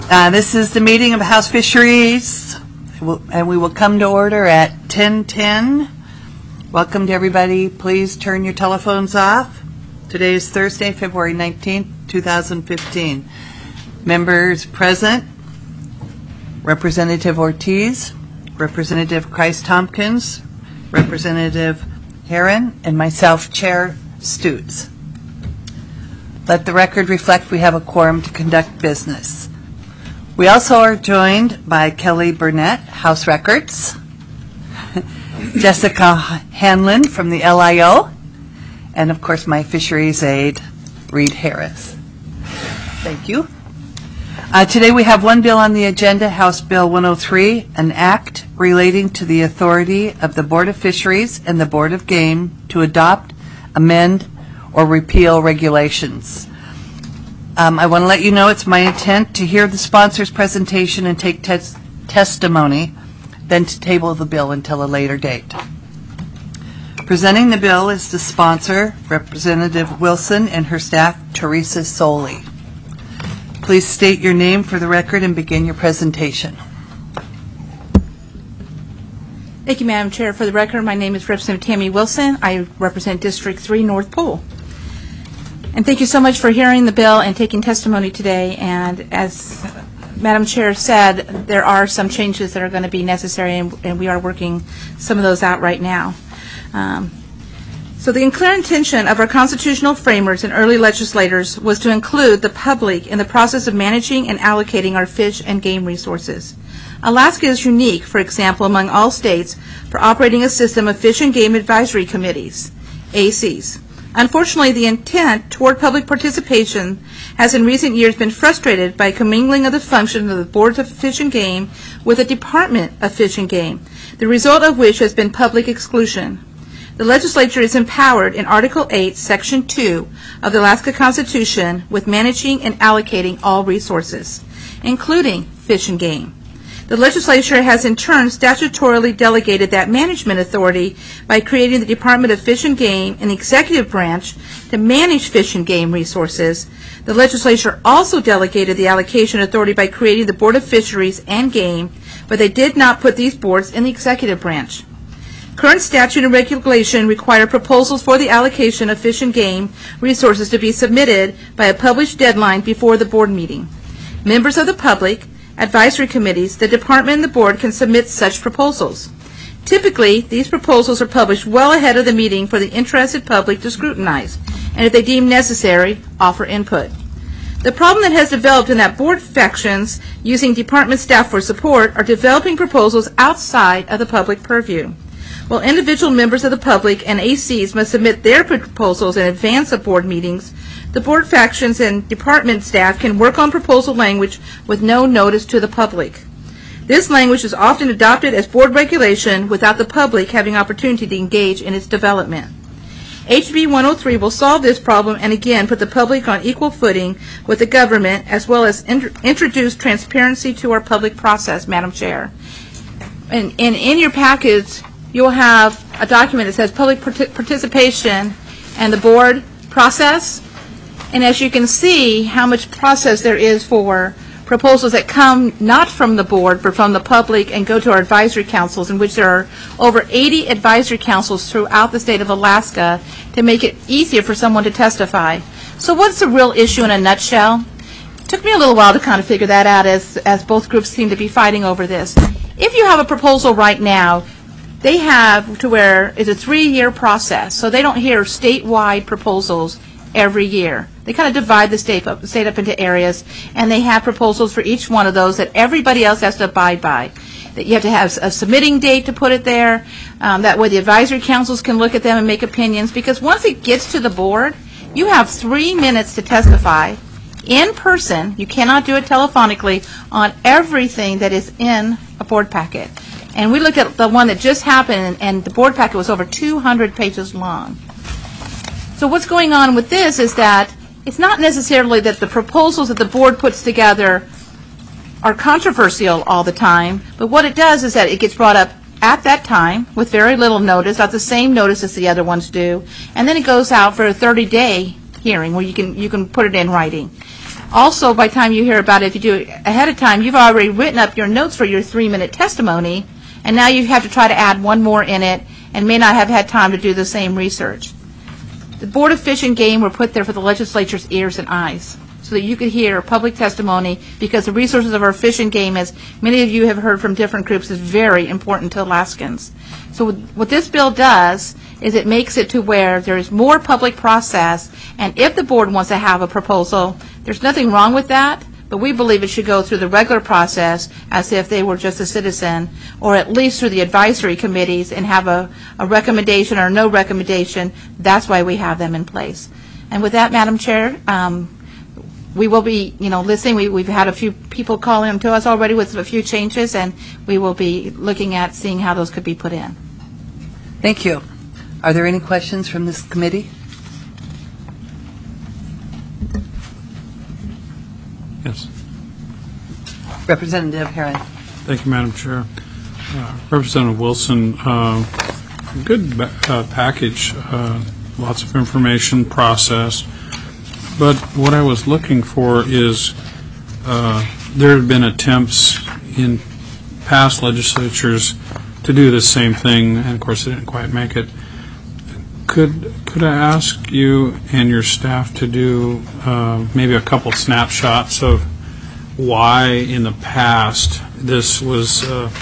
This is the meeting of House Fisheries, and we will come to order at 10:10. Welcome to everybody. Please turn your telephones off. Today is Thursday, February 19th, 2015. Members present, Representative Ortiz, Representative Christ-Tompkins, Representative Herron, and myself, Chair Stutes. Let the record reflect we have a quorum to conduct business. We also are joined by Kelly Burnett, House Records, Jessica Hanlon from the LIO, and of course my fisheries aide, Reed Harris. Thank you. Today we have one bill on the agenda, House Bill 103, an act relating to the authority of the Board of Fisheries and the Board of Game to adopt, amend, or repeal regulations. I want to let you know it's my intent to hear the sponsor's presentation and take testimony, then to table the bill until a later date. Presenting the bill is the sponsor, Representative Wilson, and her staff, Teresa Soley. Please state your name for the record and begin your presentation. Thank you, Madam Chair. For the record, my name is Representative Tammy Wilson. I represent District 3 North Pole. And thank you so much for hearing the bill and taking testimony today. And as Madam Chair said, there are some changes that are going to be necessary, and we are working some of those out right now. So the clear intention of our constitutional framers and early legislators was to include the public in the process of managing and allocating our fish and game resources. Alaska is unique, for example, among all states for operating a system of fish and game advisory committees, ACs. Unfortunately, the intent toward public participation has in recent years been frustrated by commingling of the function of the Boards of Fish and Game with the Department of Fish and Game, the result of which has been public exclusion. The legislature is empowered in Article 8, Section 2 of the Alaska Constitution with managing and allocating all resources, including fish and game. The legislature has in turn statutorily delegated that management authority by creating the Department of Fish and Game, an executive branch, to manage fish and game resources. The legislature also delegated the allocation authority by creating the Board of Fisheries and Game, but they did not put these boards in the executive branch. Current statute and regulation require proposals for the allocation of fish and game resources to be submitted by a published deadline before the board meeting. Members of the public, advisory committees, the department, and the board can submit such proposals. Typically, these proposals are published well ahead of the meeting for the interested public to scrutinize, and if they deem necessary, offer input. The problem that has developed in that board factions using department staff for support are developing proposals outside of the public purview. While individual members of the public and ACs must submit their proposals in advance of board meetings, the board factions and department staff can work on proposal language with no notice to the public. This language is often adopted as board regulation without the public having opportunity to engage in its development. HB 103 will solve this problem and again put the public on equal footing with the government, as well as introduce transparency to our public process, Madam Chair. And in your package, you'll have a document that says public participation and the board process. And as you can see how much process there is for proposals that come not from the board but from the public and go to our advisory councils, in which there are over 80 advisory councils throughout the state of Alaska to make it easier for someone to testify. So what's the real issue in a nutshell? It took me a little while to kind of figure that out as both groups seem to be fighting over this. If you have a proposal right now, they have to where it's a 3-year process, so they don't hear statewide proposals every year. They kind of divide the state up into areas, and they have proposals for each one of those that everybody else has to abide by. That you have to have a submitting date to put it there. That way the advisory councils can look at them and make opinions, because once it gets to the board, you have 3 minutes to testify in person. You cannot do it telephonically on everything that is in a board packet. And we looked at the one that just happened, and the board packet was over 200 pages long. So what's going on with this is that it's not necessarily that the proposals that the board puts together are controversial all the time, but what it does is that it gets brought up at that time with very little notice, not the same notice as the other ones do, and then it goes out for a 30-day hearing where you can put it in writing. Also, by the time you hear about it, if you do it ahead of time, you've already written up your notes for your 3-minute testimony, and now you have to try to add one more in it and may not have had time to do the same research. The Board of Fish and Game were put there for the legislature's ears and eyes, so that you could hear public testimony, because the resources of our fish and game, as many of you have heard from different groups, is very important to Alaskans. So what this bill does is it makes it to where there is more public process, and if the board wants to have a proposal, there's nothing wrong with that, but we believe it should go through the regular process as if they were just a citizen, or at least through the advisory committees and have a recommendation or no recommendation. That's why we have them in place. And with that, Madam Chair, we will be, listening. We've had a few people calling to us already with a few changes, and we will be looking at seeing how those could be put in. Thank you. Are there any questions from this committee? Yes. Representative Herron. Thank you, Madam Chair. Representative Wilson, good package, lots of information, process. But what I was looking for is there have been attempts in past legislatures to do the same thing, and of course they didn't quite make it. Could I ask you and your staff to do maybe a couple snapshots of why in the past this was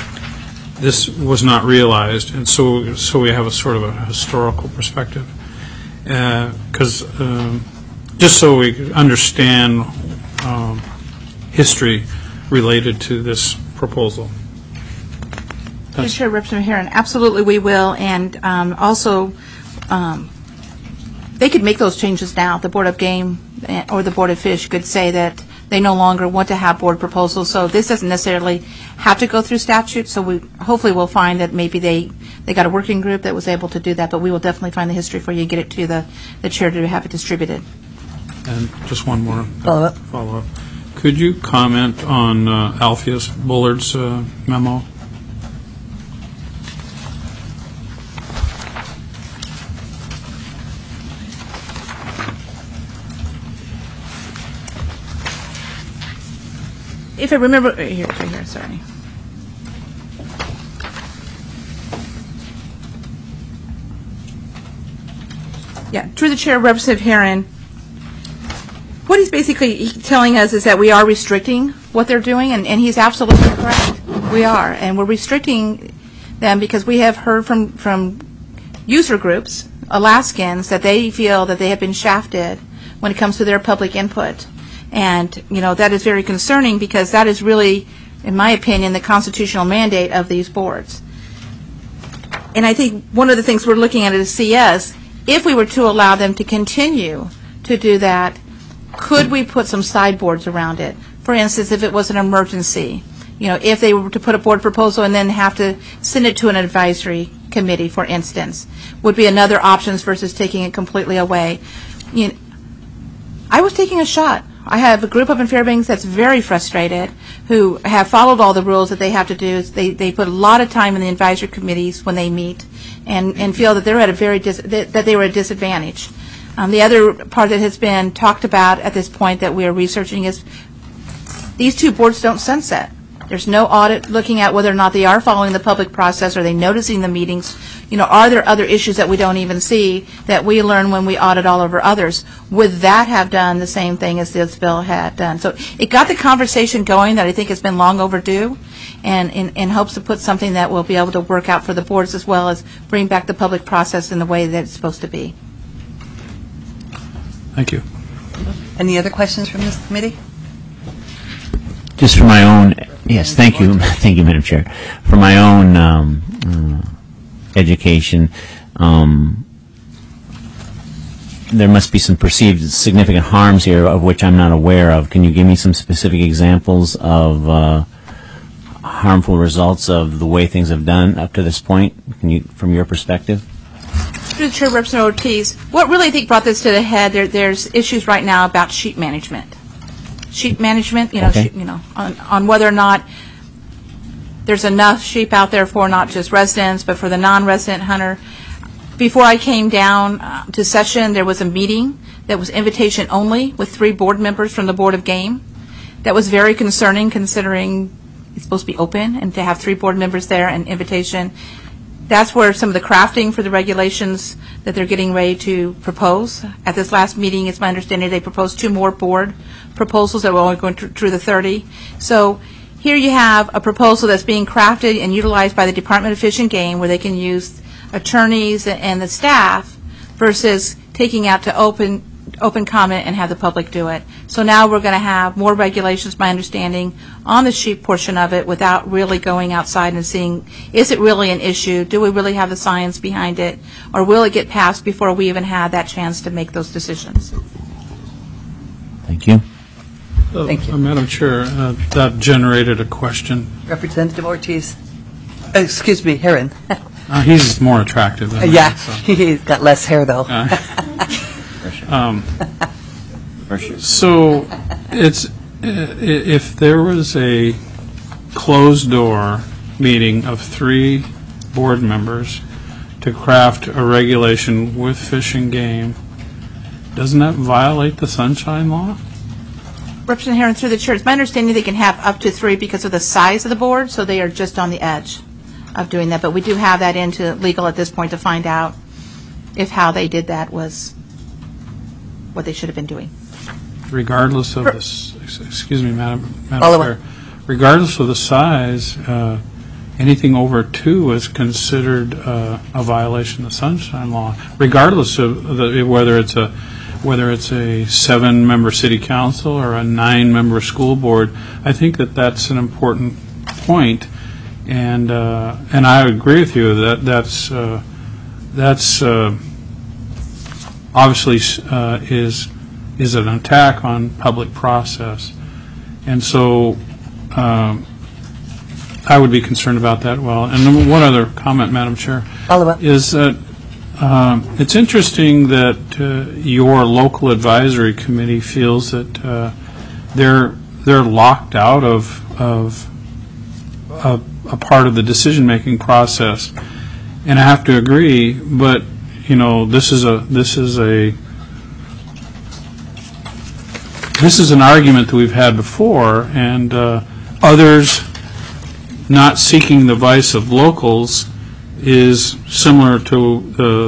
not realized, and so we have a sort of a historical perspective, because just so we understand history related to this proposal. Chair, Representative Herron, absolutely we will, and also they could make those changes now. The Board of Game or the Board of Fish could say that they no longer want to have board proposals, so this doesn't necessarily have to go through statute, so we hopefully we'll find that maybe they got a working group that was able to do that, but we will definitely find the history for you and get it to the chair to have it distributed. And just one more Follow-up. Could you comment on Alpheus Bullard's memo? If I remember, here, sorry. Yeah, through the chair, Representative Herron, what he's basically telling us is that we are restricting what they're doing, and he's absolutely correct. We are, and we're restricting them because we have heard from user groups, Alaskans, that they feel that they have been shafted when it comes to their public input. And, that is very concerning because that is really, in my opinion, the constitutional mandate of these boards. And I think one of the things we're looking at is CS, if we were to allow them to continue to do that, could we put some sideboards around it? For instance, if it was an emergency, if they were to put a board proposal and then have to send it to an advisory committee, for instance, would be another option versus taking it completely away. I was taking a shot. I have a group up in Fairbanks that's very frustrated, who have followed all the rules that they have to do. They put a lot of time in the advisory committees when they meet, and feel that they're at that they were at a disadvantage. The other part that has been talked about at this point that we are researching is these two boards don't sunset. There's no audit looking at whether or not they are following the public process. Are they noticing the meetings? Are there other issues that we don't even see that we learn when we audit all over others? Would that have done the same thing as this bill had done? So it got the conversation going that I think has been long overdue, and in hopes to put something that will be able to work out for the boards as well as bring back the public process in the way that it's supposed to be. Thank you. Any other questions from this committee? Just for my own, yes, thank you, Madam Chair. For my own education, there must be some perceived significant harms here of which I'm not aware of. Can you give me some specific examples of harmful results of the way things have done up to this point? Can you, from your perspective? Through the Chair, Representative Ortiz, what really I think brought this to the head, there's issues right now about sheep management. Sheep management, Okay. On whether or not there's enough sheep out there for not just residents, but for the non-resident hunter. Before I came down to session, there was a meeting that was invitation only with 3 board members from the Board of Game. That was very concerning considering it's supposed to be open, and to have 3 board members there and invitation. That's where some of the crafting for the regulations that they're getting ready to propose. At this last meeting, it's my understanding they proposed 2 more board proposals that were only going through the 30. So here you have a proposal that's being crafted and utilized by the Department of Fish and Game, where they can use attorneys and the staff versus taking out to open comment and have the public do it. So now we're going to have more regulations, my understanding, on the sheep portion of it without really going outside and seeing, is it really an issue? Do we really have the science behind it? Or will it get passed before we even have that chance to make those decisions? Thank you. Thank you. Madam Chair, that generated a question. Representative Ortiz. Excuse me, Herron. He's more attractive than Yeah, me, so. he's got less hair, though. So it's if there was a closed-door meeting of 3 board members to craft a regulation with Fish and Game, doesn't that violate the Sunshine Law? Representative Herron, through the chair, it's my understanding they can have up to 3 because of the size of the board, so they are just on the edge of doing that. But we do have that into legal at this point to find out if how they did that was what they should have been doing. Regardless of this, excuse me, Madam Follow-up. Chair, regardless of the size, anything over 2 is considered a violation of the Sunshine Law, regardless of whether it's a 7-member city council or a 9-member school board. I think that that's an important point, and I agree with you that that's obviously is an attack on public process, and so I would be concerned about that. Well, and one other comment, Madam Chair, Follow-up. is that it's interesting that your local advisory committee feels that they're locked out of a part of the decision-making process, and I have to agree. But you know, this is an argument that we've had before, and others not seeking the advice of locals is similar to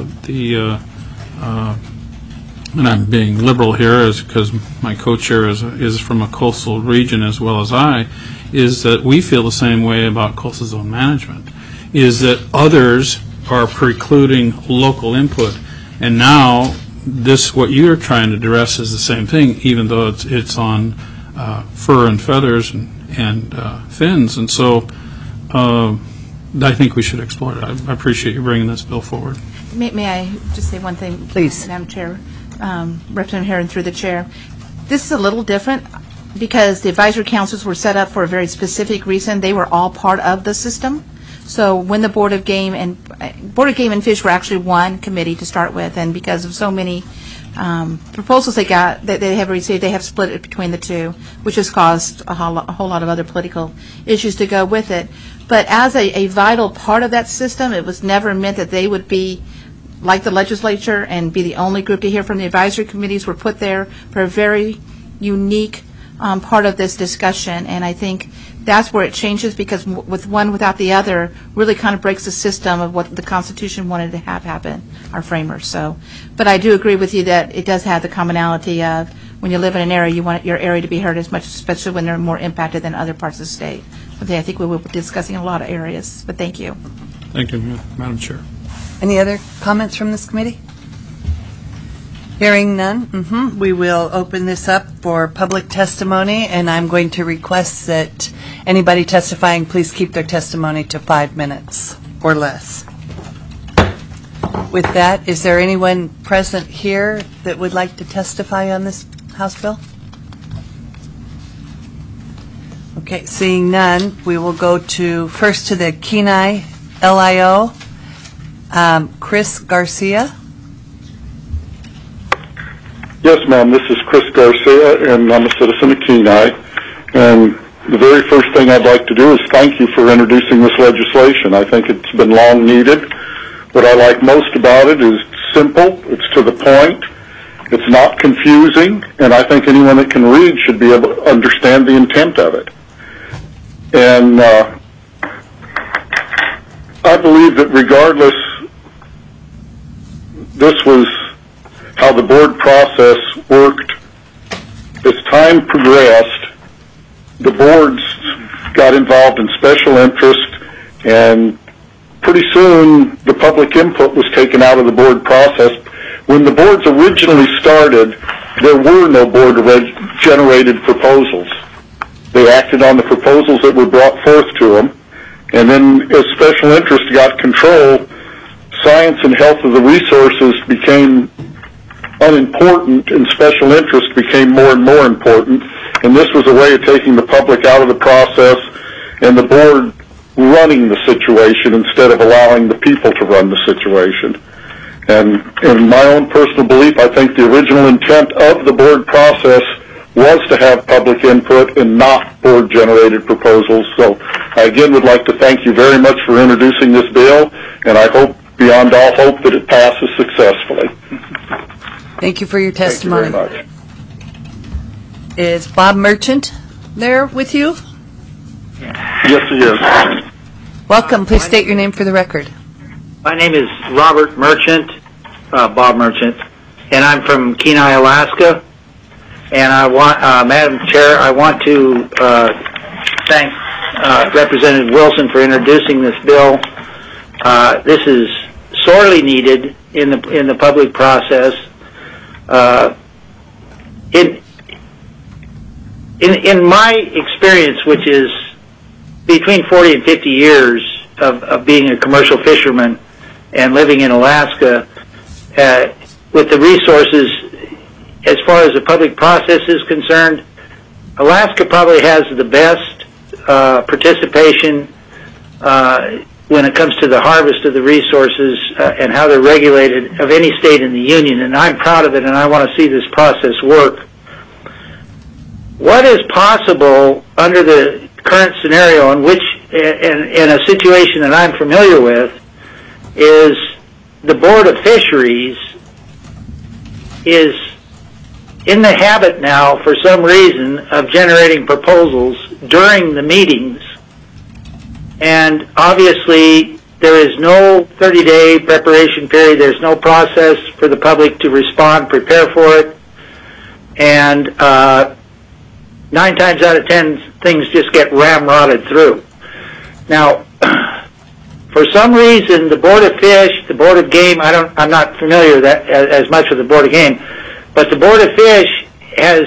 and I'm being liberal here because my co-chair is from a coastal region as well as I, is that we feel the same way about coastal zone management, is that others are precluding local input. And now this, what you're trying to address, is the same thing, even though it's on fur and feathers and fins. And so I think we should explore it. I appreciate you bringing this bill forward. May I just say one thing? Please. Madam Chair, Representative Herron, through the chair. This is a little different because the advisory councils were set up for a very specific reason. They were all part of the system. So when the Board of Game and Fish were actually one committee to start with, and because of so many proposals they got that they have received, they have split it between the 2, which has caused a whole lot of other political issues to go with it. But as a vital part of that system, it was never meant that they would be like the legislature and be the only group to hear from. The advisory committees were put there for a very unique part of this discussion, and I think that's where it changes, because with one without the other really kind of breaks the system of what the Constitution wanted to have happen, our framers. So, but I do agree with you that it does have the commonality of when you live in an area, you want your area to be heard as much, especially when they're more impacted than other parts of the state. But I think we will be discussing a lot of areas, but thank you. Thank you, Madam Chair. Any other comments from this committee? Hearing none, we will open this up for public testimony, and I'm going to request that anybody testifying please keep their testimony to 5 minutes or less. With that, is there anyone present here that would like to testify on this House bill? Okay, seeing none, we will go first to the Kenai LIO. Chris Garcia. Yes, ma'am. This is Chris Garcia, and I'm a citizen of Kenai. And the very first thing I'd like to do is thank you for introducing this legislation. I think it's been long needed. What I like most about it is simple, it's to the point, It's not confusing, and I think anyone that can read should be able to understand the intent of it. And I believe that regardless, this was how the board process worked. As time progressed, the boards got involved in special interest, and pretty soon the public input was taken out of the board process. When the boards originally started, there were no board-generated proposals. They acted on the proposals that were brought forth to them, and then as special interest got control, science and health of the resources became unimportant, and special interest became more and more important, and this was a way of taking the public out of the process and the board running the situation instead of allowing the people to run the situation. And in my own personal belief, I think the original intent of the board process was to have public input and not board-generated proposals. So I again would like to thank you very much for introducing this bill, and I hope, beyond all hope, that it passes successfully. Thank you for your testimony. Thank you very much. Is Bob Merchant there with you? Yes, he is. Welcome. Please state your name for the record. My name is Robert Merchant, Bob Merchant, and I'm from Kenai, Alaska. And I want, Madam Chair, I want to thank Representative Wilson for introducing this bill. This is sorely needed in the public process. In my experience, which is between 40 and 50 years of being a commercial fisherman and living in Alaska, with the resources, as far as the public process is concerned, Alaska probably has the best participation when it comes to the harvest of the resources and how they're regulated of any state in the union, and I'm proud of it, and I want to see this process work. What is possible under the current scenario, in which, in a situation that I'm familiar with, is the Board of Fisheries is in the habit now, for some reason, of generating proposals during the meetings, and obviously there is no 30-day preparation period, there's no process for the public to respond, prepare for it, and 9 times out of 10 things just get ramrodded through. Now, for some reason, the Board of Fish, the Board of Game, I'm not familiar as much with the Board of Game, but the Board of Fish has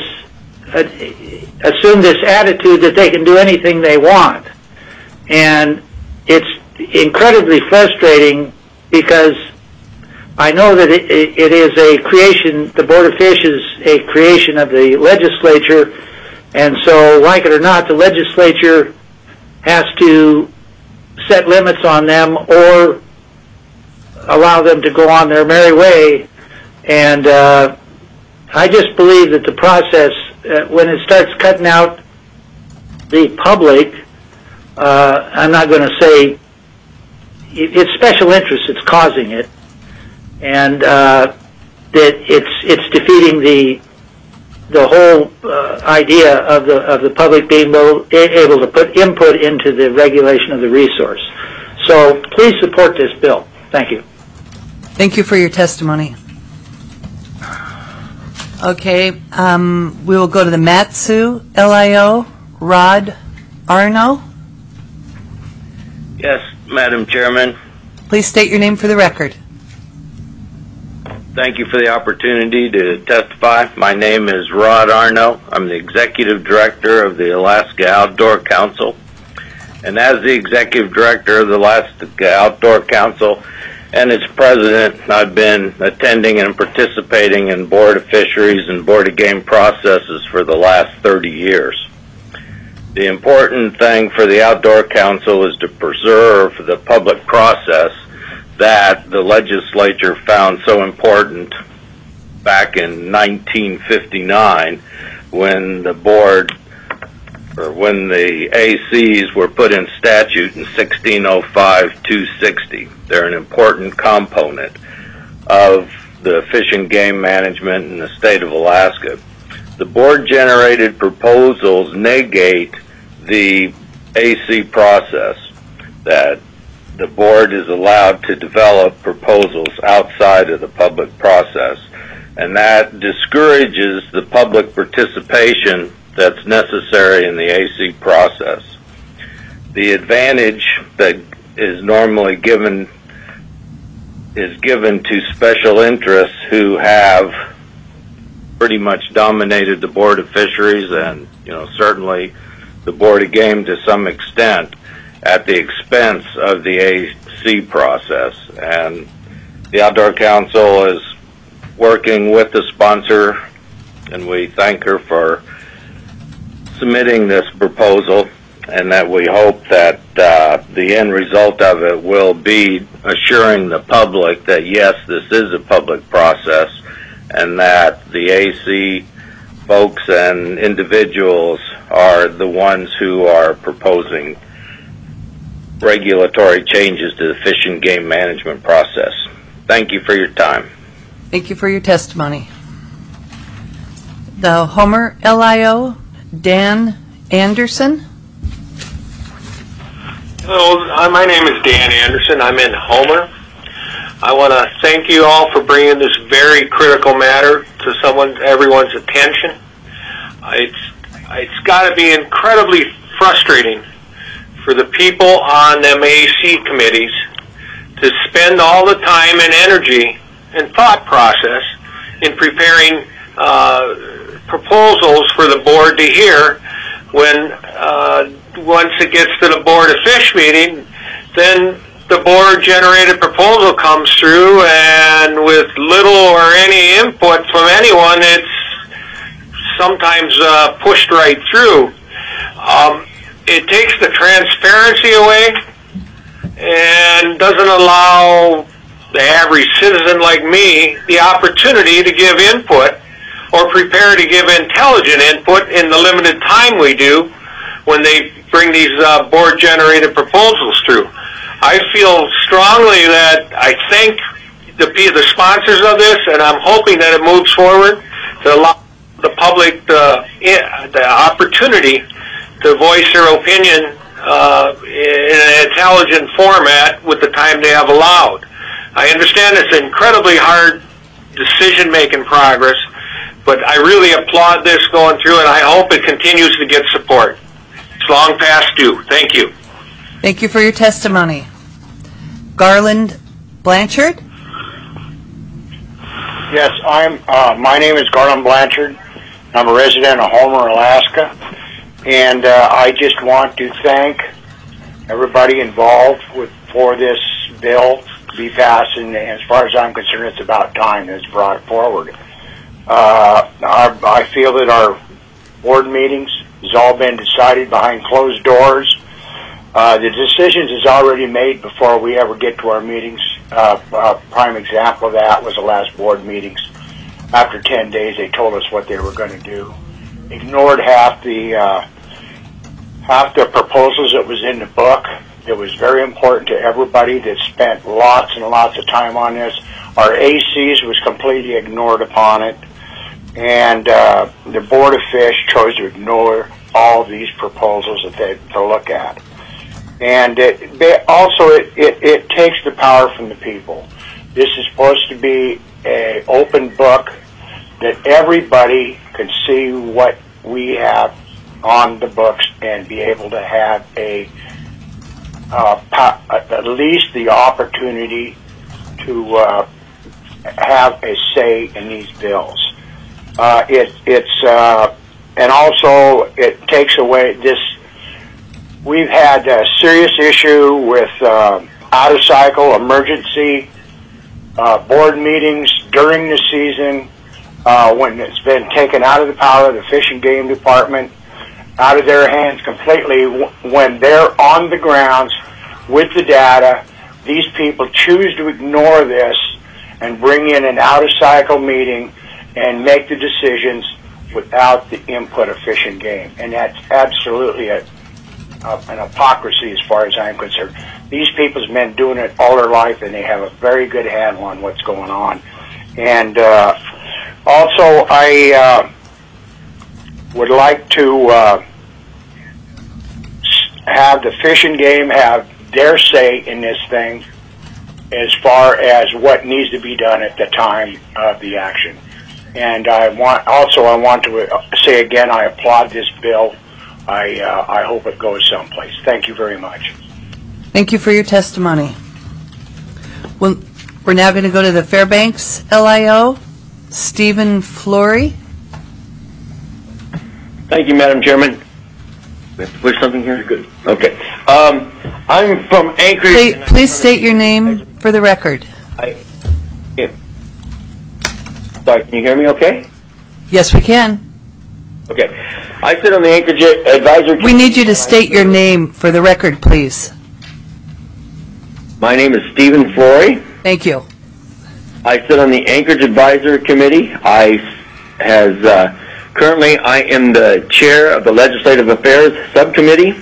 assumed this attitude that they can do anything they want. And it's incredibly frustrating, because I know that it is a creation, the Board of Fish is a creation of the legislature, and so, like it or not, the legislature has to set limits on them or allow them to go on their merry way. And I just believe that the process, when it starts cutting out the public, I'm not going to say it's special interest that's causing it, and that it's defeating the whole idea of the public being able to put input into the regulation of the resource. So please support this bill. Thank you. Thank you for your testimony. Okay, we will go to the Mat-Su LIO. Rod Arno. Yes, Madam Chairman. Please state your name for the record. Thank you for the opportunity to testify. My name is Rod Arno. I'm the Executive Director of the Alaska Outdoor Council. And as the Executive Director of the Alaska Outdoor Council and its President, I've been attending and participating in Board of Fisheries and Board of Game processes for the last 30 years. The important thing for the Outdoor Council is to preserve the public process that the legislature found so important back in 1959 when the board, or when the ACs were put in statute in 1605-260. They're an important component of the fish and game management in the state of Alaska. The board-generated proposals negate the AC process, that the board is allowed to develop proposals outside of the public process, and that discourages the public participation that's necessary in the AC process. The advantage that is normally given to special interests who have pretty much dominated the Board of Fisheries and, certainly the Board of Game to some extent at the expense of the AC process. And the Outdoor Council is working with the sponsor, and we thank her for submitting this proposal, and that we hope that the end result of it will be assuring the public that, yes, this is a public process, and that the AC folks and individuals are the ones who are proposing regulatory changes to the fish and game management process. Thank you for your time. Thank you for your testimony. The Homer LIO, Dan Anderson. Hello, my name is Dan Anderson. I'm in Homer. I want to thank you all for bringing this very critical matter to everyone's attention. It's got to be incredibly frustrating for the people on them AC committees to spend all the time and energy and thought process in preparing proposals for the board to hear when once it gets to the Board of Fish meeting, then the board-generated proposal comes through, and with little or any input from anyone, it's sometimes pushed right through. It takes the transparency away and doesn't allow the average citizen like me the opportunity to give input or prepare to give intelligent input in the limited time we do when they bring these board-generated proposals through. I feel strongly that I thank the sponsors of this, and I'm hoping that it moves forward to allow the public the opportunity to voice their opinion in an intelligent format with the time they have allowed. I understand it's incredibly hard decision-making progress, but I really applaud this going through, and I hope it continues to get support. It's long past due. Thank you. Thank you for your testimony. Garland Blanchard. Yes, my name is Garland Blanchard. I'm a resident of Homer, Alaska, and I just want to thank everybody involved for this bill to be passed, and as far as I'm concerned, it's about time that it's brought forward. I feel that our board meetings has all been decided behind closed doors. The decisions is already made before we ever get to our meetings. A prime example of that was the last board meetings. After 10 days, they told us what they were going to do. Ignored half the proposals that was in the book. It was very important to everybody that spent lots and lots of time on this. Our ACs was completely ignored upon it. And the Board of Fish chose to ignore all of these proposals that they to look at. And it takes the power from the people. This is supposed to be an open book that everybody can see what we have on the books and be able to have at least the opportunity to have a say in these bills. And also it takes away this. We've had a serious issue with out-of-cycle emergency board meetings during the season when it's been taken out of the power of the Fish and Game Department, out of their hands completely. When they're on the grounds with the data, these people choose to ignore this and bring in an out-of-cycle meeting and make the decisions without the input of Fish and Game. And that's absolutely an hypocrisy as far as I'm concerned. These people's been doing it all their life, and they have a very good handle on what's going on. And also, I would like to have the Fish and Game have their say in this thing as far as what needs to be done at the time of the action. And I want to say again, I applaud this bill. I hope it goes someplace. Thank you very much. Thank you for your testimony. Well, we're now going to go to the Fairbanks LIO, Stephen Flory. Thank you, Madam Chairman. We have to push something here? Good. Okay. I'm from Anchorage. Please state your name for the record. Sorry, can you hear me okay? Yes, we can. Okay. I sit on the Anchorage Advisory Committee. We need you to state your name for the record, please. My name is Stephen Flory. Thank you. I sit on the Anchorage Advisory Committee. Currently, I am the chair of the Legislative Affairs Subcommittee.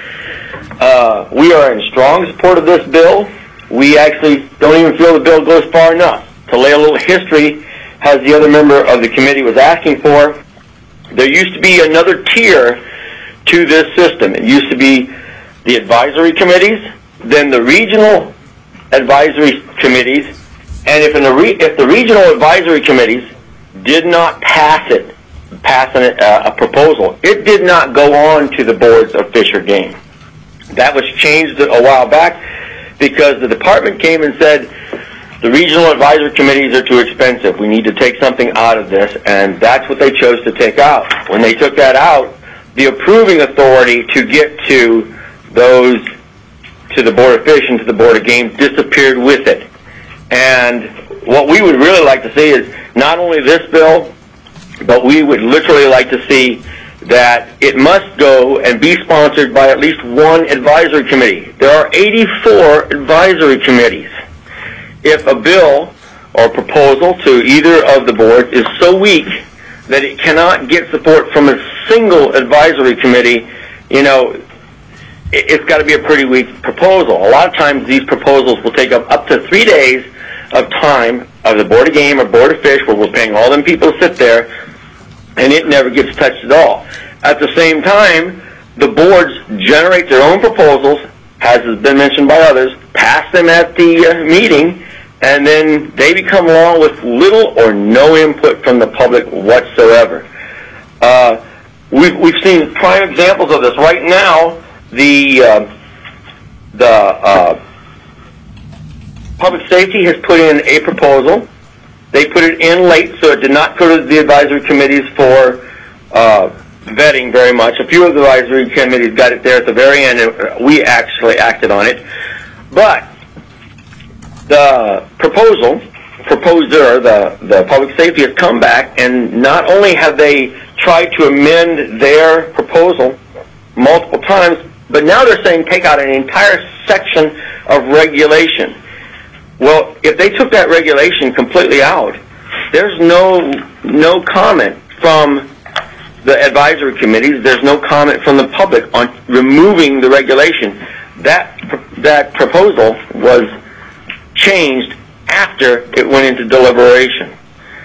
We are in strong support of this bill. We actually don't even feel the bill goes far enough. To lay a little history, as the other member of the committee was asking for, there used to be another tier to this system. It used to be the advisory committees, then the regional advisory committees, and if the regional advisory committees did not pass a proposal, it did not go on to the boards of Fish or Game. That was changed a while back because the department came and said, the regional advisory committees are too expensive. We need to take something out of this, and that's what they chose to take out. When they took that out, the approving authority to get to those, to the Board of Fish and to the Board of Game, disappeared with it. And what we would really like to see is not only this bill, but we would literally like to see that it must go and be sponsored by at least one advisory committee. There are 84 advisory committees. If a bill or proposal to either of the boards is so weak that it cannot get support from a single advisory committee, it's got to be a pretty weak proposal. A lot of times these proposals will take up to 3 days of time of the Board of Game or Board of Fish, where we're paying all them people to sit there, and it never gets touched at all. At the same time, the boards generate their own proposals, as has been mentioned by others, pass them at the meeting, and then they become law with little or no input from the public whatsoever. We've seen prime examples of this. Right now, the Public Safety has put in a proposal. They put it in late, so it did not go to the advisory committees for vetting very much. A few of the advisory committees got it there at the very end, and we actually acted on it. But the proposer, the Public Safety, has come back, and not only have they tried to amend their proposal multiple times, but now they're saying take out an entire section of regulation. Well, if they took that regulation completely out, there's no comment from the advisory committees. There's no comment from the public on removing the regulation. That proposal was changed after it went into deliberation.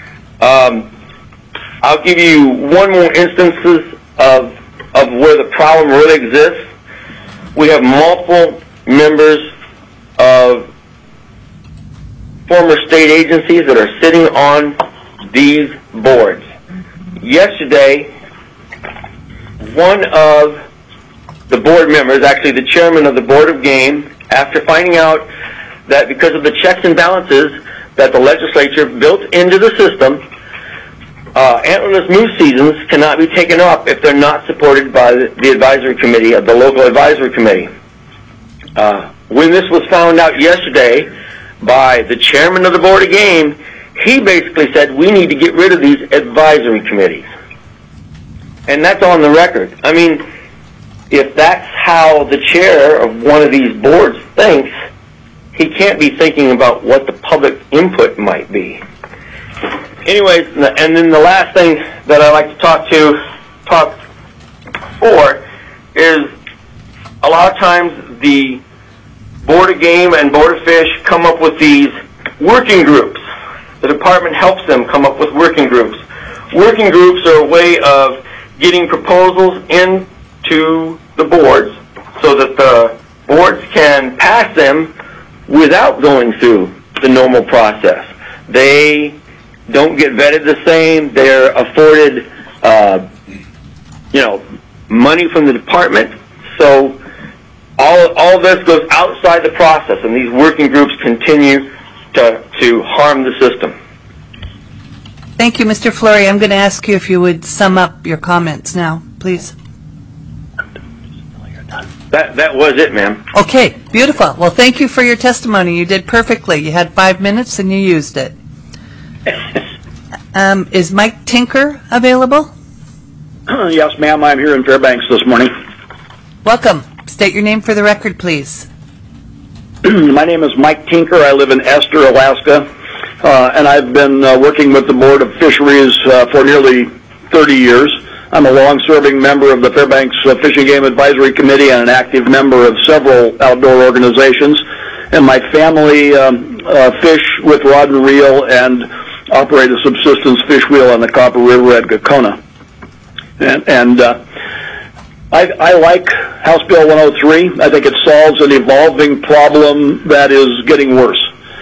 I'll give you one more instances of where the problem really exists. We have multiple members of former state agencies that are sitting on these boards. Yesterday, one of the board members, actually the chairman of the Board of Game, after finding out that because of the checks and balances that the legislature built into the system, antlerless moose seasons cannot be taken up if they're not supported by the advisory committee of the local advisory committee. When this was found out yesterday by the chairman of the Board of Game, he basically said we need to get rid of these advisory committees. And that's on the record. I mean, if that's how the chair of one of these boards thinks, he can't be thinking about what the public input might be. Anyways, and then the last thing that I like to talk for is a lot of times the Board of Game and Board of Fish come up with these working groups. the department helps them come up with working groups. Working groups are a way of getting proposals into the boards so that the boards can pass them without going through the normal process. They don't get vetted the same. They're afforded, money from the department. So all this goes outside the process, and these working groups continue to harm the system. Thank you, Mr. Fleury. I'm going to ask you if you would sum up your comments now, please. That was it, ma'am. Okay, beautiful. Well, thank you for your testimony. You did perfectly. You had 5 minutes and you used it. Is Mike Tinker available? Yes, ma'am. I'm here in Fairbanks this morning. Welcome. State your name for the record, please. My name is Mike Tinker. I live in Esther, Alaska, and I've been working with the Board of Fisheries for nearly 30 years. I'm a long-serving member of the Fairbanks Fish and Game Advisory Committee and an active member of several outdoor organizations. And my family fish with rod and reel and operate a subsistence fish wheel on the Copper River at Gakona. And I like House Bill 103. I think it solves an evolving problem that is getting worse.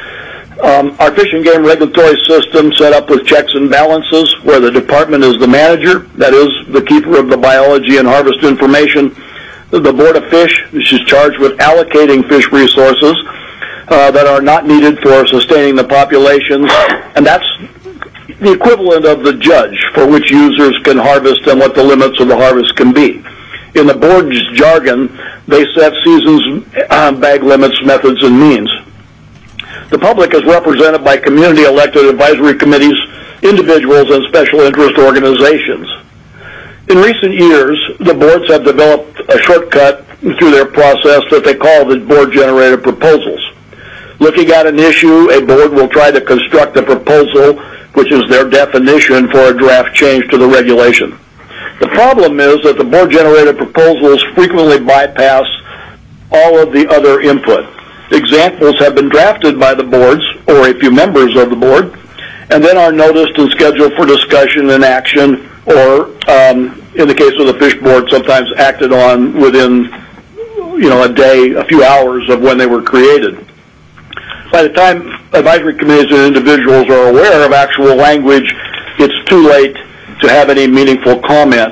Our fish and game regulatory system set up with checks and balances where the department is the manager, that is the keeper of the biology and harvest information. The Board of Fish is charged with allocating fish resources that are not needed for sustaining the populations, and that's the equivalent of the judge for which users can harvest and what the limits of the harvest can be. In the board's jargon, they set seasons, bag limits, methods, and means. The public is represented by community-elected advisory committees, individuals, and special interest organizations. In recent years, the boards have developed a shortcut through their process that they call the board-generated proposals. Looking at an issue, a board will try to construct a proposal, which is their definition for a draft change to the regulation. The problem is that the board-generated proposals frequently bypass all of the other input. Examples have been drafted by the boards, or a few members of the board, and then are noticed and scheduled for discussion and action, or, in the case of the fish board, sometimes acted on within, a day, a few hours of when they were created. By the time advisory committees and individuals are aware of actual language, it's too late to have any meaningful comment.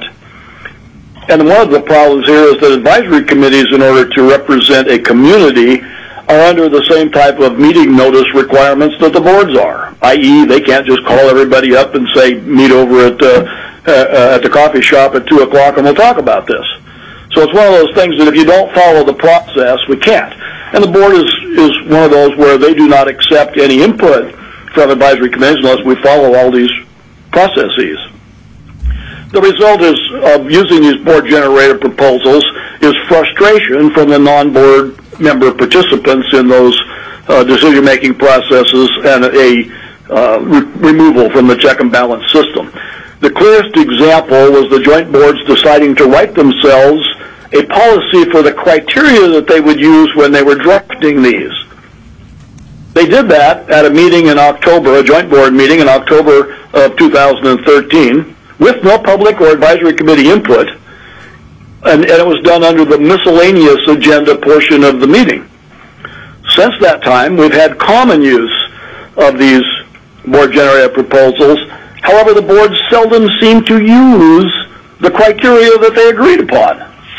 And one of the problems here is that advisory committees, in order to represent a community, are under the same type of meeting notice requirements that the boards are, i.e. they can't just call everybody up and say, meet over at the coffee shop at 2 o'clock and we'll talk about this. So it's one of those things that if you don't follow the process, we can't. And the board is one of those where they do not accept any input from advisory committees unless we follow all these processes. The result is of using these board-generated proposals is frustration from the non-board member participants in those decision-making processes and a removal from the check and balance system. The clearest example was the joint boards deciding to write themselves a policy for the criteria that they would use when they were drafting these. They did that at a meeting in October, a joint board meeting in October of 2013, with no public or advisory committee input, and it was done under the miscellaneous agenda portion of the meeting. Since that time, we've had common use of these board-generated proposals. However, the boards seldom seem to use the criteria that they agreed upon.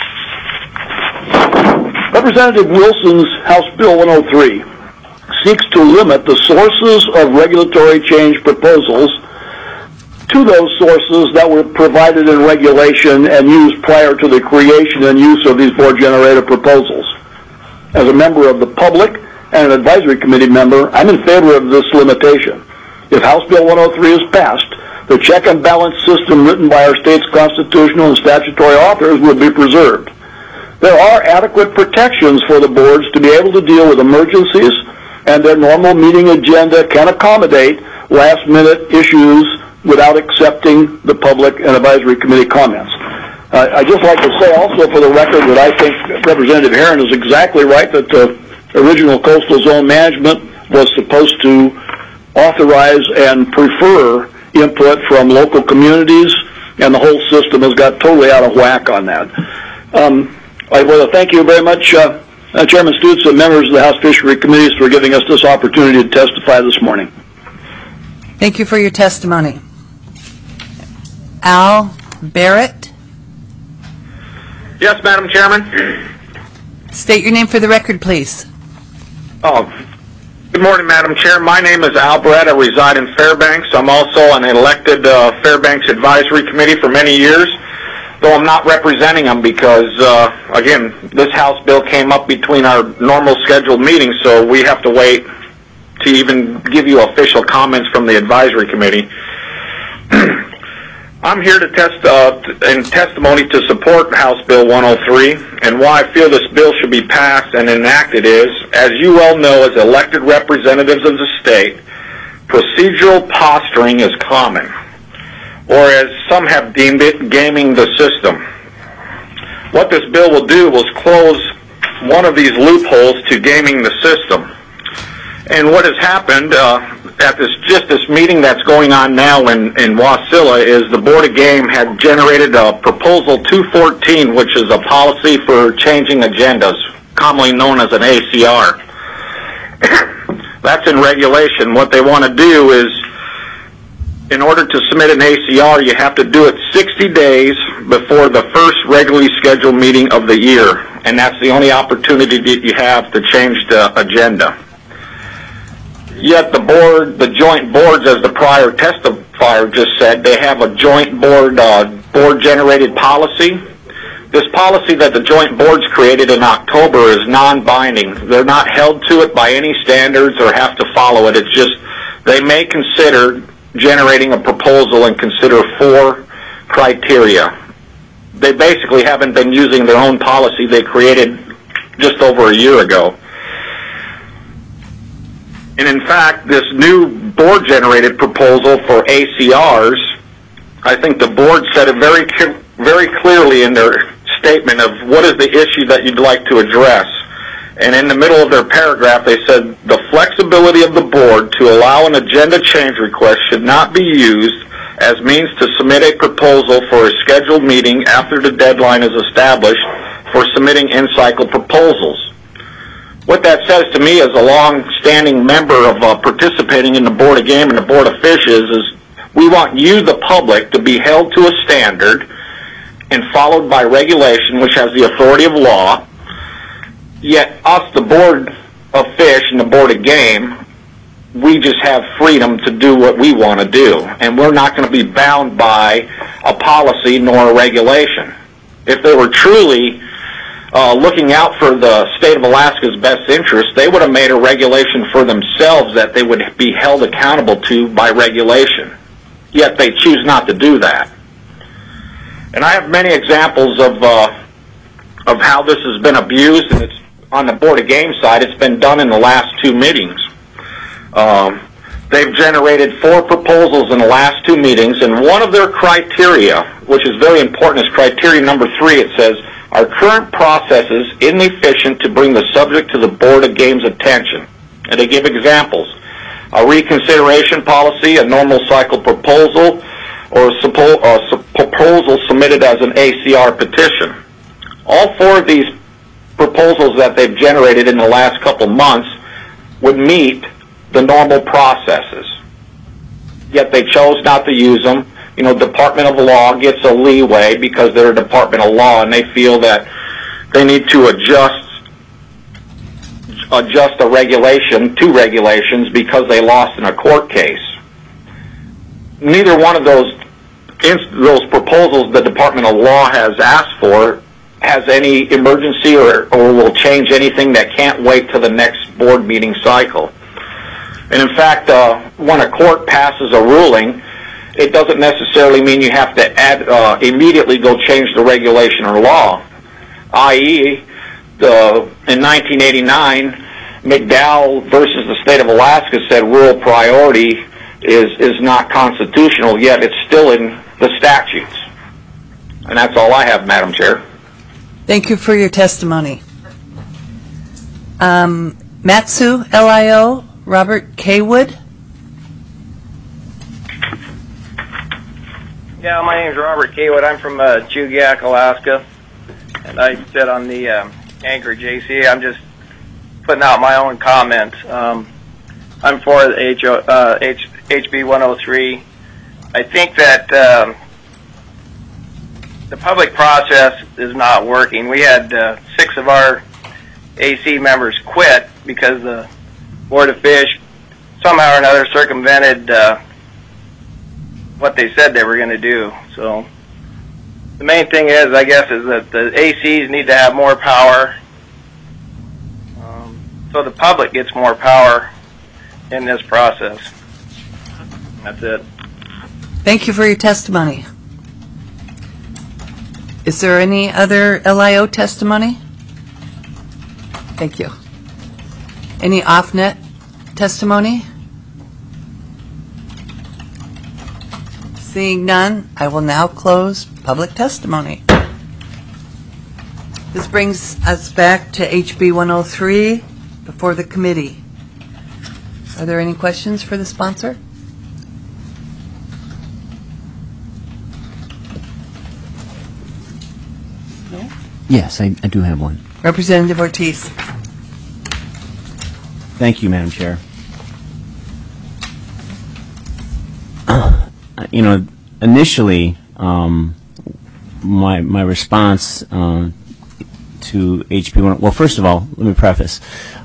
Representative Wilson's House Bill 103 seeks to limit the sources of regulatory change proposals to those sources that were provided in regulation and used prior to the creation and use of these board-generated proposals. As a member of the public and an advisory committee member, I'm in favor of this limitation. If House Bill 103 is passed, the check and balance system written by our state's constitutional and statutory authors will be preserved. There are adequate protections for the boards to be able to deal with emergencies, and their normal meeting agenda can accommodate last-minute issues without accepting the public and advisory committee comments. I'd just like to say also for the record that I think Representative Herron is exactly right that the original coastal zone management was supposed to authorize and prefer input from local communities, and the whole system has got totally out of whack on that. I want to thank you very much, Chairman Stutz and members of the House Fishery Committees, for giving us this opportunity to testify this morning. Thank you for your testimony. Al Barrett. Yes, Madam Chairman. State your name for the record, please. Good morning, Madam Chair. My name is Al Barrett. I reside in Fairbanks. I'm also an elected Fairbanks Advisory Committee for many years, though I'm not representing them because, again, this House bill came up between our normal scheduled meetings, so we have to wait to even give you official comments from the Advisory Committee. I'm here to in testimony to support House Bill 103, and why I feel this bill should be passed and enacted is, as you well know as elected representatives of the state, procedural posturing is common, or as some have deemed it, gaming the system. What this bill will do is close one of these loopholes to gaming the system. And what has happened at this meeting that's going on now in Wasilla is the Board of Game had generated a Proposal 214, which is a policy for changing agendas, commonly known as an ACR. That's in regulation. What they want to do is, in order to submit an ACR, you have to do it 60 days before the first regularly scheduled meeting of the year, and that's the only opportunity that you have to change the agenda. Yet the joint boards, as the prior testifier just said, they have a joint board-generated policy. This policy that the joint boards created in October is non-binding. They're not held to it by any standards or have to follow it. It's just they may consider generating a proposal and consider 4 criteria. They basically haven't been using their own policy they created just over a year ago. And in fact, this new board-generated proposal for ACRs, I think the board said it very clearly in their statement of what is the issue that you'd like to address. And in the middle of their paragraph, they said the flexibility of the board to allow an agenda change request should not be used as means to submit a proposal for a scheduled meeting after the deadline is established for submitting in-cycle proposals. What that says to me as a long-standing member of participating in the Board of Game and the Board of Fish is we want you, the public, to be held to a standard and followed by regulation, which has the authority of law, yet us, the Board of Fish and the Board of Game, we just have freedom to do what we want to do, and we're not going to be bound by a policy nor a regulation. If they were truly looking out for the state of Alaska's best interest, they would have made a regulation for themselves that they would be held accountable to by regulation. Yet they choose not to do that. And I have many examples of how this has been abused, and it's on the Board of Game side. It's been done in the last 2 meetings. They've generated 4 proposals in the last 2 meetings, and one of their criteria, which is very important, is criteria number 3. It says, our current process is inefficient to bring the subject to the Board of Game's attention. And they give examples. A reconsideration policy, a normal cycle proposal, or a proposal submitted as an ACR petition. All 4 of these proposals that they've generated in the last couple months would meet the normal processes. Yet they chose not to use them. You know, Department of Law gets a leeway because they're a Department of Law, and they feel that they need to adjust a regulation to regulations because they lost in a court case. Neither one of those proposals the Department of Law has asked for has any emergency or will change anything that can't wait till the next board meeting cycle. And in fact, when a court passes a ruling, it doesn't necessarily mean you have to immediately go change the regulation or law. I.e., in 1989, McDowell versus the state of Alaska said rural priority is not constitutional, yet it's still in the statutes. And that's all I have, Madam Chair. Thank you for your testimony. Matsu, LIO, Robert Kaywood. Yeah, my name's Robert Kaywood. I'm from Chugiak, Alaska, and I sit on the Anchorage AC. I'm just putting out my own comments. I'm for the HB 103. I think that the public process is not working. We had 6 of our AC members quit because the Board of Fish somehow or another circumvented what they said they were going to do. So the main thing is, I guess, is that the ACs need to have more power, so the public gets more power in this process. That's it. Thank you for your testimony. Is there any other LIO testimony? Thank you. Any off-net testimony? Seeing none, I will now close public testimony. This brings us back to HB 103 before the committee. Are there any questions for the sponsor? No? Yes, I do have one. Representative Ortiz. Thank you, Madam Chair. Initially, my response to HB 1. Well, first of all, let me preface.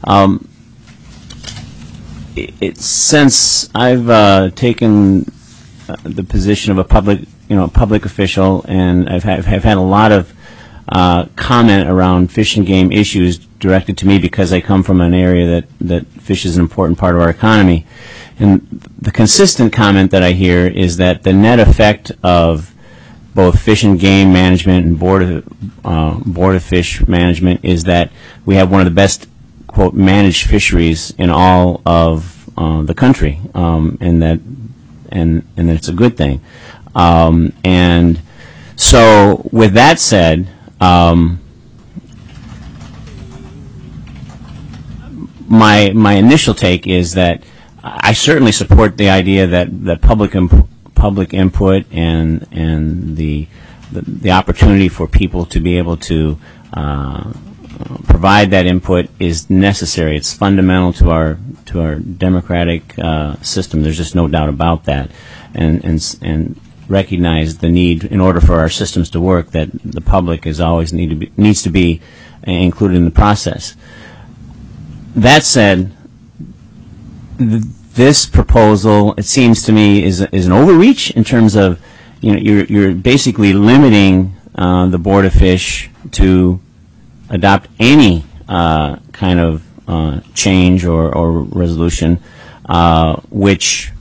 Since I've taken the position of a public official, and I've had a lot of comment around fish and game issues directed to me because I come from an area that fish is an important part of our economy. And the consistent comment that I hear is that the net effect of both fish and game management and board of fish management is that we have one of the best, quote, managed fisheries in all of the country, and that it's a good thing. And so, with that said, my initial take is that I certainly support the idea that public input and the opportunity for people to be able to provide that input is necessary. It's fundamental to our democratic system. There's just no doubt about that, and recognize the need in order for our systems to work that the public is always needs to be included in the process. That said, this proposal, it seems to me, is an overreach in terms of, you're basically limiting the Board of Fish to adopt any kind of change or resolution, which,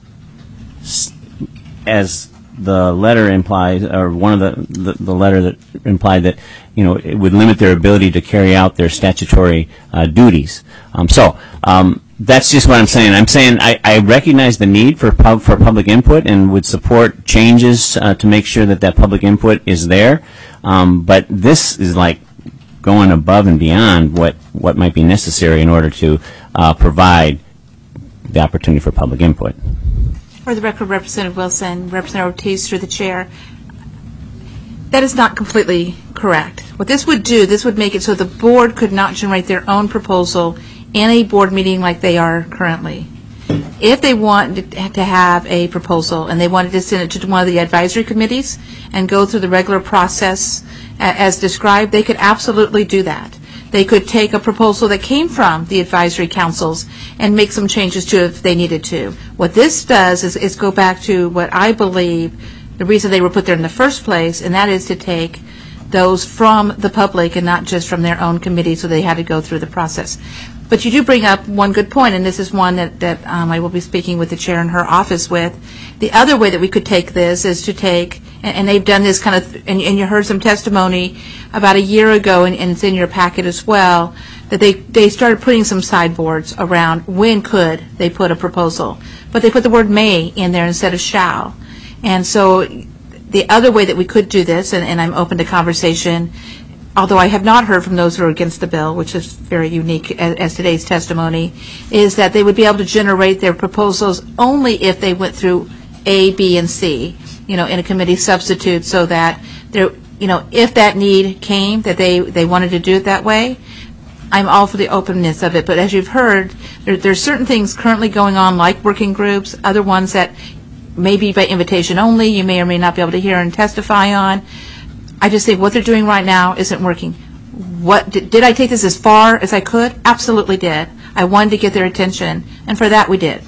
as the letter implies, or one of the letter that implied that, it would limit their ability to carry out their statutory duties. That's just what I'm saying. I'm saying I recognize the need for public input and would support changes to make sure that public input is there. But this is like going above and beyond what might be necessary in order to provide the opportunity for public input. For the record, Representative Wilson, Representative Ortiz through the chair, that is not completely correct. What this would do, this would make it so the board could not generate their own proposal in a board meeting like they are currently. If they wanted to have a proposal and they wanted to send it to one of the advisory committees and go through the regular process as described, they could absolutely do that. They could take a proposal that came from the advisory councils and make some changes to it if they needed to. What this does is go back to what I believe the reason they were put there in the first place, and that is to take those from the public and not just from their own committee, so they had to go through the process. But you do bring up one good point, and this is one that I will be speaking with the chair in her office with. The other way that we could take this is to take, and they've done this kind of, and you heard some testimony about a year ago, and it's in your packet as well, that they started putting some sideboards around when could they put a proposal. But they put the word may in there instead of shall. And so the other way that we could do this, and I'm open to conversation, although I have not heard from those who are against the bill, which is very unique as today's testimony, is that they would be able to generate their proposals only if they went through A, B, and C. in a committee substitute so that there, if that need came, that they wanted to do it that way. I'm all for the openness of it, but as you've heard, there's certain things currently going on, like working groups, other ones that may be by invitation only, you may or may not be able to hear and testify on. I just think what they're doing right now isn't working. Did I take this as far as I could? Absolutely did. I wanted to get their attention, and for that we did.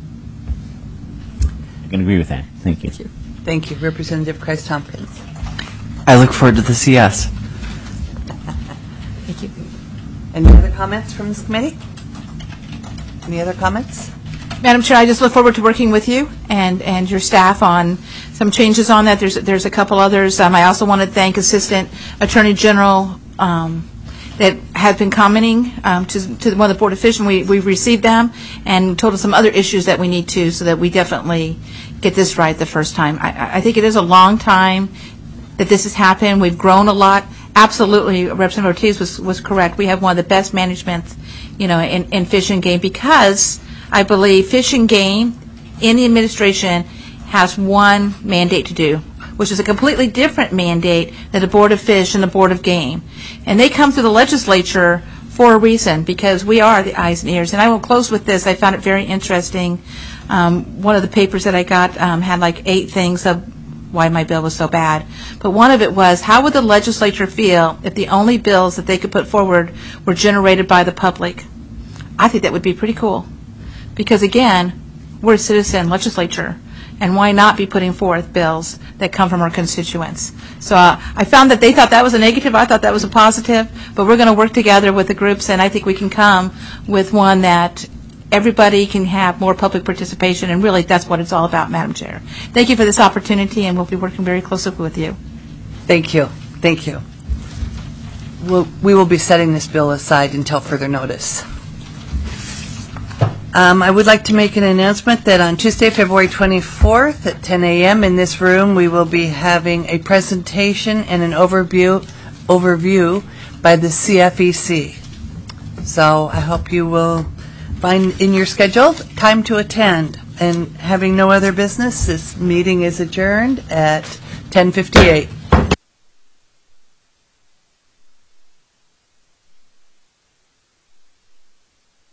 I can agree with that. Thank you. Thank you. Representative Christ-Tompkins. I look forward to the CS. Thank you. Any other comments from this committee? Any other comments? Madam Chair, I just look forward to working with you and your staff on some changes on that. There's a couple others. I also want to thank Assistant Attorney General that have been commenting to one of the Board of Fish, and we've received them and told us some other issues that we need to, so that we definitely get this right the first time. I think it is a long time that this has happened. We've grown a lot. Absolutely, Representative Ortiz was correct. We have one of the best managements, in Fish and Game, because I believe Fish and Game in the administration has one mandate to do, which is a completely different mandate than the Board of Fish and the Board of Game. And they come to the legislature for a reason, because we are the eyes and ears. And I will close with this. I found it very interesting. One of the papers that I got had like 8 things of why my bill was so bad. But one of it was, how would the legislature feel if the only bills that they could put forward were generated by the public? I think that would be pretty cool. Because again, we're a citizen legislature, and why not be putting forth bills that come from our constituents? So I found that they thought that was a negative. I thought that was a positive. But we're going to work together with the groups, and I think we can come with one that everybody can have more public participation, and really that's what it's all about, Madam Chair. Thank you for this opportunity, and we'll be working very closely with you. Thank you. Thank you. We will be setting this bill aside until further notice. I would like to make an announcement that on Tuesday, February 24th at 10 a.m. in this room, we will be having a presentation and an overview by the CFEC. So I hope you will find in your schedule time to attend. And having no other business, this meeting is adjourned at 10:58.